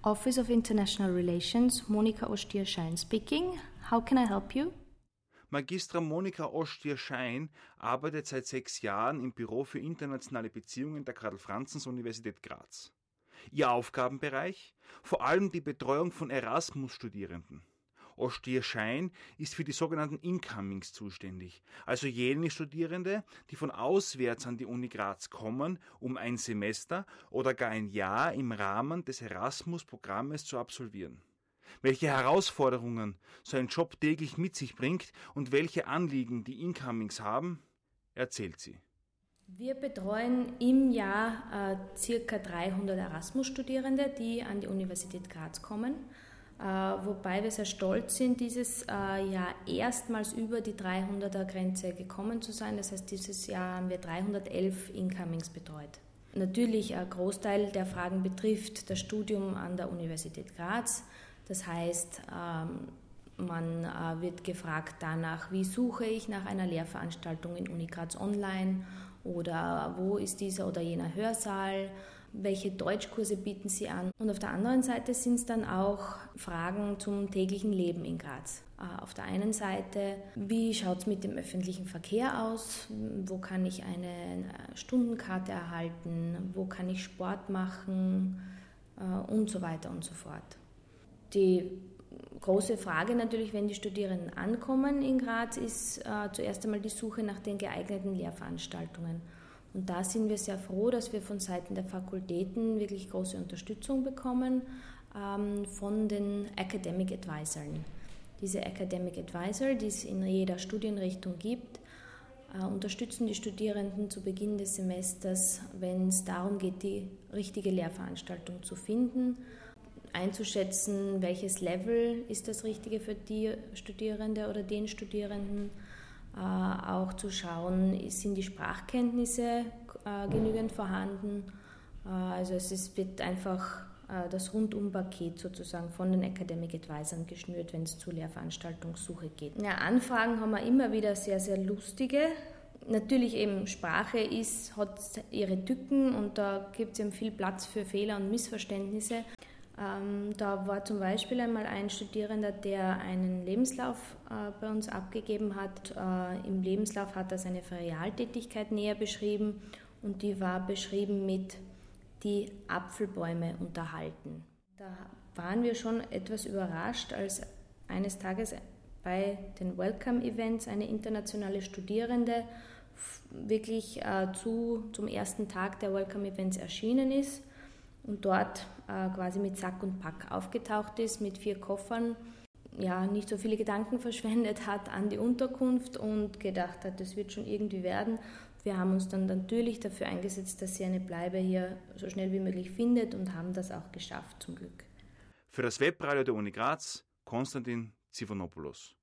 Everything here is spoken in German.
Office of International Relations, Monika Ostier-Schein speaking. How can I help you? Magistra Monika Ostier-Schein arbeitet seit 6 Jahren im Büro für internationale Beziehungen der Karl-Franzens-Universität Graz. Ihr Aufgabenbereich? Vor allem die Betreuung von Erasmus-Studierenden. Ostier-Schein ist für die sogenannten Incomings zuständig, also jene Studierende, die von auswärts an die Uni Graz kommen, um ein Semester oder gar ein Jahr im Rahmen des Erasmus-Programmes zu absolvieren. Welche Herausforderungen so ein Job täglich mit sich bringt und welche Anliegen die Incomings haben, erzählt sie. Wir betreuen im Jahr ca. 300 Erasmus-Studierende, die an die Universität Graz kommen. Wobei wir sehr stolz sind, dieses Jahr erstmals über die 300er-Grenze gekommen zu sein. Das heißt, dieses Jahr haben wir 311 Incomings betreut. Natürlich ein Großteil der Fragen betrifft das Studium an der Universität Graz. Das heißt, man wird gefragt danach, wie suche ich nach einer Lehrveranstaltung in Uni Graz online oder wo ist dieser oder jener Hörsaal, welche Deutschkurse bieten Sie an. Und auf der anderen Seite sind es dann auch Fragen zum täglichen Leben in Graz. Auf der einen Seite, wie schaut es mit dem öffentlichen Verkehr aus, wo kann ich eine Stundenkarte erhalten, wo kann ich Sport machen und so weiter und so fort. Die große Frage natürlich, wenn die Studierenden ankommen in Graz, ist zuerst einmal die Suche nach den geeigneten Lehrveranstaltungen. Und da sind wir sehr froh, dass wir von Seiten der Fakultäten wirklich große Unterstützung bekommen von den Academic Advisern. Diese Academic Advisor, die es in jeder Studienrichtung gibt, unterstützen die Studierenden zu Beginn des Semesters, wenn es darum geht, die richtige Lehrveranstaltung zu finden, einzuschätzen, welches Level ist das Richtige für die Studierende oder den Studierenden, auch zu schauen, sind die Sprachkenntnisse genügend vorhanden. Also wird einfach das Rundumpaket sozusagen von den Academic Advisern geschnürt, wenn es zur Lehrveranstaltungssuche geht. Ja, Anfragen haben wir immer wieder sehr, sehr lustige. Natürlich eben Sprache hat ihre Tücken und da gibt es eben viel Platz für Fehler und Missverständnisse. Da war zum Beispiel einmal ein Studierender, der einen Lebenslauf bei uns abgegeben hat. Im Lebenslauf hat er seine Ferialtätigkeit näher beschrieben und die war beschrieben mit die Apfelbäume unterhalten. Da waren wir schon etwas überrascht, als eines Tages bei den Welcome-Events eine internationale Studierende wirklich zum ersten Tag der Welcome-Events erschienen ist und dort quasi mit Sack und Pack aufgetaucht ist, mit 4 Koffern, ja, nicht so viele Gedanken verschwendet hat an die Unterkunft und gedacht hat, das wird schon irgendwie werden. Wir haben uns dann natürlich dafür eingesetzt, dass sie eine Bleibe hier so schnell wie möglich findet und haben das auch geschafft, zum Glück. Für das Webradio der Uni Graz, Konstantin Zivonopoulos.